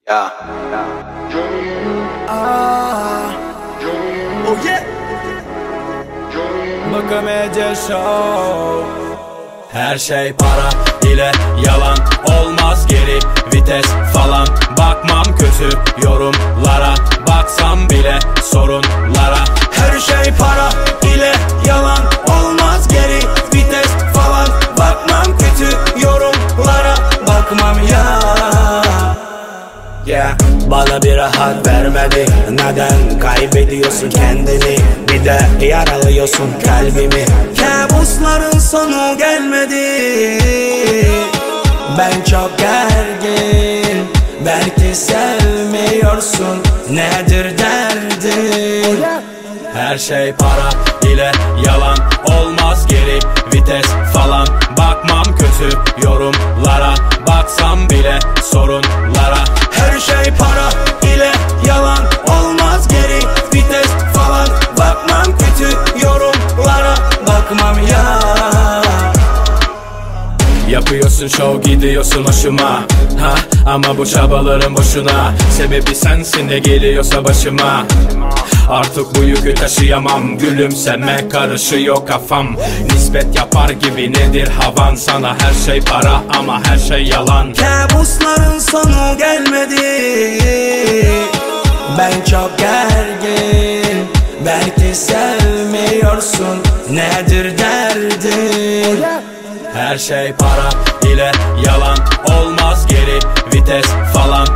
Ya. Oh yeah. Bakamaca Show. Her şey para ile yalan, olmaz geri vites falan. Bakmam kötü yorumlara, baksam bile sorunlara. Her şey para ile yalan, olmaz geri vites falan. Bakmam kötü yorumlara, bakmam ya. Yeah. Bana bir rahat vermedi. Neden kaybediyorsun kendini? Bir de yaralıyorsun kalbimi. Kabusların sonu gelmedi. Ben çok gergin. Belki sevmiyorsun. Nedir derdin? Her şey para ile yalan, olmaz geri vites falan. Bakmam kötü yorumlara, baksam bile sorunlara. Her şey para ile yalan, olmaz geri vites falan. Bakmam kötü yorumlara, bakmam ya. Yapıyorsun show, gidiyorsun hoşuma, ha? Ama bu çabaların boşuna. Sebebi sensin de geliyorsa başıma. Artık bu yükü taşıyamam. Gülümseme karışıyor kafam. Nispet yapar gibi nedir havan? Sana her şey para ama her şey yalan. Kabusların sonu gelmedi. Ben çok gergin. Belki sevmiyorsun. Nedir derdin? Her şey para ile yalan, olmaz geri vites falan.